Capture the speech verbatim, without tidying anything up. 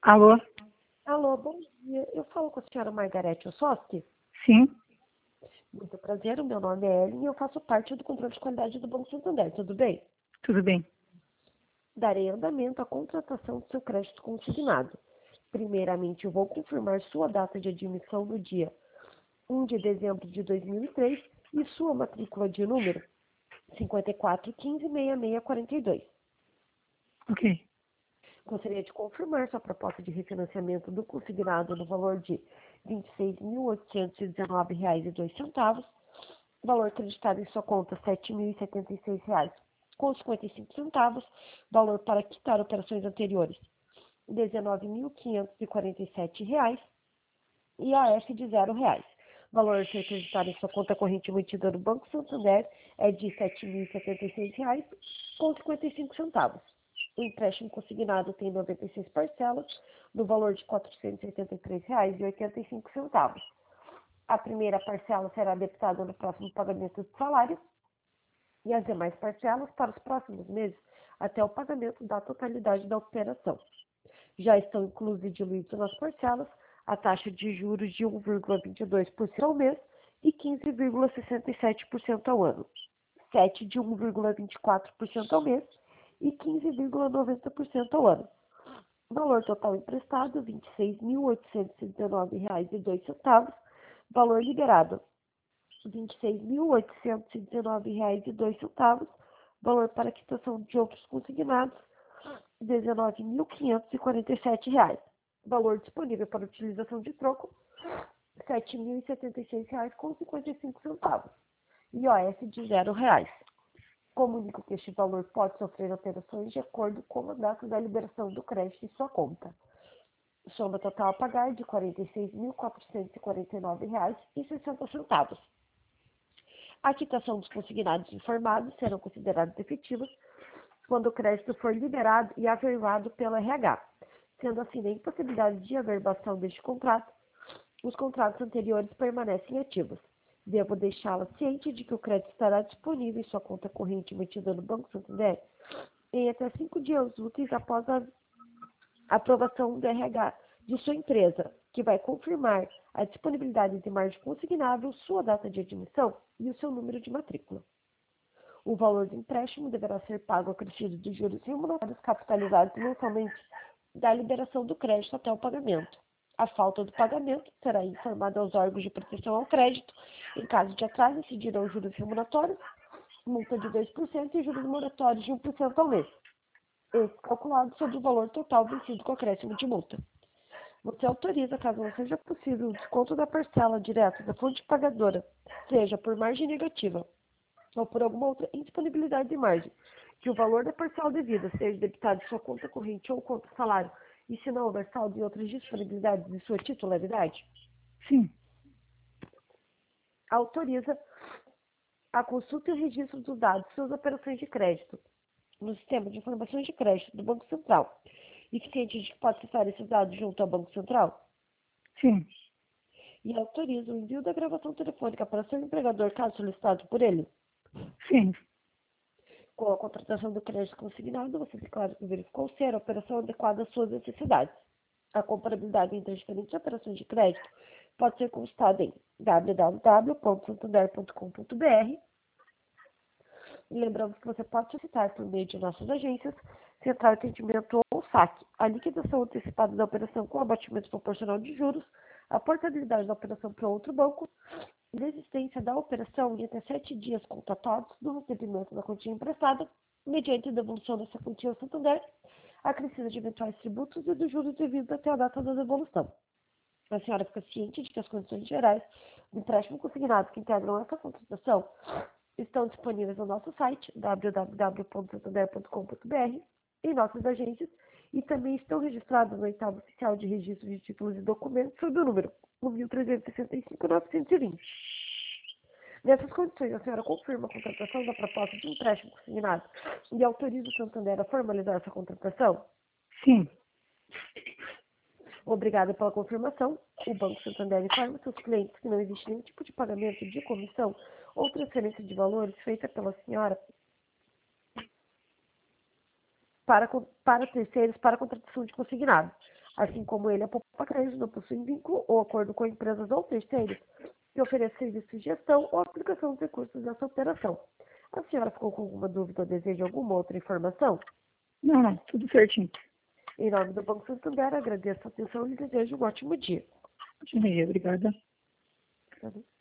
Alô? Alô, bom dia. Eu falo com a senhora Margarete Ossowski. Sim, Muito prazer, o meu nome é Ellen e eu faço parte do controle de qualidade do Banco Santander, tudo bem? tudo bem. Darei andamento à contratação do seu crédito consignado. Primeiramente, eu vou confirmar sua data de admissão no dia um de dezembro de dois mil e três e sua matrícula de número cinco quatro um cinco, seis seis quatro dois. Ok. Gostaria de confirmar sua proposta de refinanciamento do consignado no valor de vinte e seis mil oitocentos e dezenove reais e dois centavos, valor acreditado em sua conta sete mil e setenta e seis reais com cinquenta e cinco centavos, valor para quitar operações anteriores dezenove mil quinhentos e quarenta e sete reais e A F de zero reais. Valor a ser acreditado em sua conta corrente mantida no Banco Santander é de sete mil e setenta e seis reais com cinquenta e cinco centavos. O empréstimo consignado tem noventa e seis parcelas, no valor de quatrocentos e oitenta e três reais e oitenta e cinco centavos. A primeira parcela será debitada no próximo pagamento do salário e as demais parcelas para os próximos meses até o pagamento da totalidade da operação. Já estão inclusos e diluídos nas parcelas a taxa de juros de um vírgula vinte e dois por cento ao mês e quinze vírgula sessenta e sete por cento ao ano, sete de um vírgula vinte e quatro por cento ao mês e quinze vírgula noventa por cento ao ano. Valor total emprestado, vinte e seis mil oitocentos e dezenove reais e dois centavos. Valor liberado, vinte e seis mil oitocentos e dezenove reais e dois centavos. Valor para quitação de outros consignados, dezenove mil quinhentos e quarenta e sete reais. Valor disponível para utilização de troco, sete mil e setenta e seis reais com cinquenta e cinco centavos. I O F de zero reais. Comunico que este valor pode sofrer alterações de acordo com a data da liberação do crédito em sua conta. Soma total a pagar de quarenta e seis mil quatrocentos e quarenta e nove reais e sessenta centavos. A quitação dos consignados informados serão consideradas efetivas quando o crédito for liberado e averbado pelo R H. Sendo assim, na impossibilidade de averbação deste contrato, os contratos anteriores permanecem ativos. Devo deixá-la ciente de que o crédito estará disponível em sua conta corrente mantida no Banco Santander em até cinco dias úteis após a aprovação do R H de sua empresa, que vai confirmar a disponibilidade de margem consignável, sua data de admissão e o seu número de matrícula. O valor do empréstimo deverá ser pago acrescido de juros remunerados capitalizados mensalmente da liberação do crédito até o pagamento. A falta do pagamento será informada aos órgãos de proteção ao crédito. Em caso de atraso, incidirão juros remuneratórios, multa de dois por cento e juros moratórios de um por cento ao mês, esse calculado sobre o valor total vencido com acréscimo de multa. Você autoriza, caso não seja possível, o desconto da parcela direta da fonte pagadora, seja por margem negativa ou por alguma outra indisponibilidade de margem, que o valor da parcela devida seja debitado em sua conta corrente ou conta salário, e se não houver saldo e outras disponibilidades de sua titularidade? Sim, Autoriza a consulta e o registro dos dados de suas operações de crédito no sistema de informações de crédito do Banco Central, e que ciente de que pode acessar esses dados junto ao Banco Central? sim, E autoriza o envio da gravação telefônica para seu empregador, caso solicitado por ele? sim, Com a contratação do crédito consignado, você declara que verificou ser a operação adequada às suas necessidades. A comparabilidade entre as diferentes operações de crédito pode ser consultada em w w w ponto santander ponto com ponto b r. Lembramos que você pode solicitar por meio de nossas agências, Central de Atendimento ou saque, a liquidação antecipada da operação com abatimento proporcional de juros, a portabilidade da operação para outro banco, desistência da operação em até sete dias contatórios do recebimento da quantia emprestada, mediante devolução dessa quantia ao Santander, acrescida de eventuais tributos e dos juros devidos até a data da devolução. A senhora fica ciente de que as condições gerais do empréstimo consignado que integram essa contratação estão disponíveis no nosso site, w w w ponto santander ponto com ponto b r, em nossas agências, e também estão registradas no oitavo oficial de registro de títulos e documentos sob o número um mil trezentos e sessenta e cinco, novecentos e vinte. Nessas condições, a senhora confirma a contratação da proposta de empréstimo consignado e autoriza o Santander a formalizar essa contratação? sim. Obrigada pela confirmação. O Banco Santander informa seus clientes que não existe nenhum tipo de pagamento de comissão ou transferência de valores feita pela senhora para, para terceiros para a contratação de consignado. Assim como ele, a Poupa Crédito não possui vínculo ou acordo com empresas ou terceiros que ofereçam serviço de gestão ou aplicação de recursos nessa operação. A senhora ficou com alguma dúvida ou deseja alguma outra informação? Não, não, tudo certinho. Em nome do Banco Santander, agradeço a atenção e desejo um ótimo dia. Obrigada. Tá bem?